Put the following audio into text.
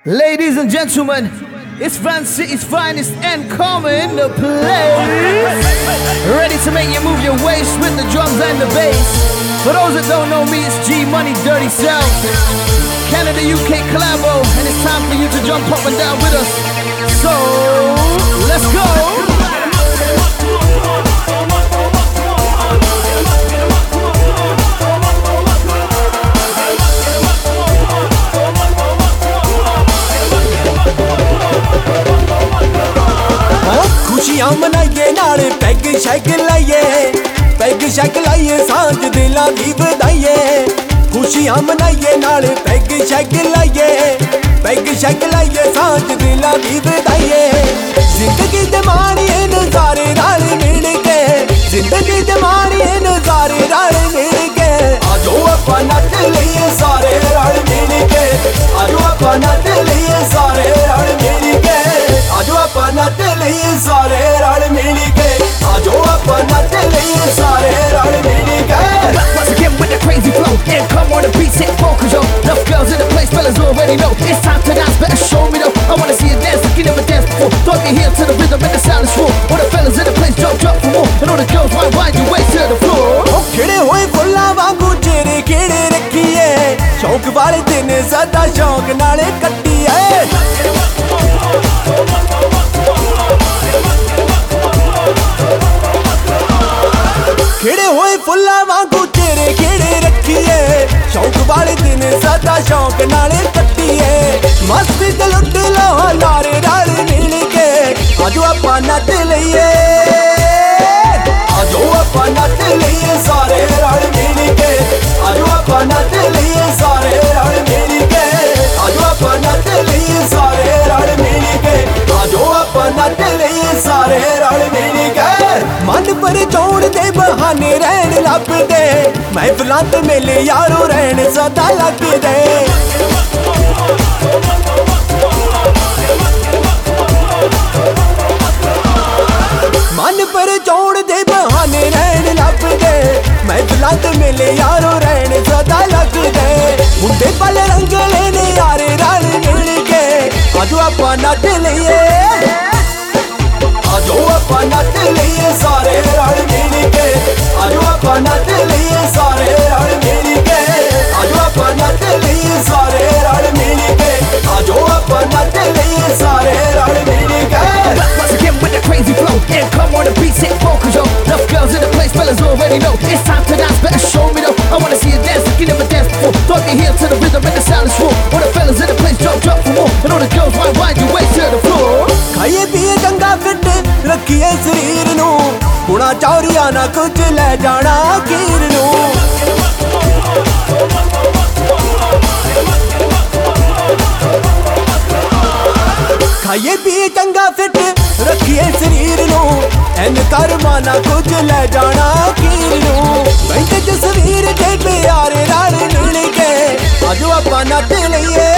Ladies and gentlemen, it's Van City's finest and coming in the place. Ready to make you move your waist with the drums and the bass. For those that don't know me, it's G Money Dirty South, Canada UK collabo, and it's time for you to jump up and down with us. So, let's go. खुशियां मनाइए नाले peg शैग लाइए, peg शैग लाइए सांझ दिलां दी बधाइए। खुशियां मनाइए नाले peg शैग लाइए, peg शैग लाइए सांझ दिलां दी बधाइए। जिंदगी दे माणिए नज़ारे नाल मिल के, जिंदगी दे माणिए नज़ारे नाल मिल के। आजो आपां नच लईए सारे रल मिल के, आजो आपां नच लईए सारे रल मिल के, आजो आपां नच लईए सारे रल मिल के, आजो आपां नच लईए सारे रल मिल के। Once again with the crazy flow, yeah, come on the beat, sit focus, yo. Enough girls in the place, fellas already know it's time to dance, better show me though. I wanna see you dance like you never danced before. Throw your heel to the rhythm and the sound is full. All the fellas in the place, jump for more. And all the girls wind your waist to the floor. खिड़े होए फुल्लां वांगू चेहरे खिड़े रखिए, शौक वाले दिन सदा शौक नाले कट्टिए। खिड़े होए फुल्लां वांगू चेहरे खिड़े रखिए, शौक वाले दिन सदा शौक नाले कट्टिए। मस्ती ते लुट लो नारे नाल मिल के, आजो आपां नच लईए, आजो आपां नच लईए सारे रल मिल के, आजो आपां नच लईए सारे रल मिल के, आजो आपां नच लईए सारे रल मिल के, आजो आपां नच लईए सारे रल मिल के। मन पर चौड़ दे बहाने रहन लभदे, महफिलां ते मेले यारो रहन सदा लगदे। मन पर चौड़ दे बहाने रहन लभदे, महफिलां ते मेले यारो रहन सदा लगदे। मुंडे पल रंगले ने यारे रल मिल के, आजो आपां नच लईए, आजो आपां नच लईए सारे रल मिल के, आजो आपां नच लईए सारे रल मिल के, आजो आपां नच लईए सारे रल मिल के, आजो आपां नच लईए सारे रल मिल के। Once again with the crazy flow, yeah, come on the beat, sit focus, yo. Enough girls in the place, fellas already know it's time to dance, better show me though. I wanna see you dance like you never danced before. Throw your heel to the rhythm and the sound is full. All the fellas in the place, jump for more. And all the girls wind your waist to the floor. खाइए पिए चंगा fit रखिए शरीर नू, गुणा चौरिया ना कुछ ले जाना खीर नू। खाइए पिए चंगा फिट रखिए शरीर नू, एन कर माना कुछ ले जाना खीर नू। बैंक तस्वीर ते प्यारे रल मिल के, आजो आपां नच लईए,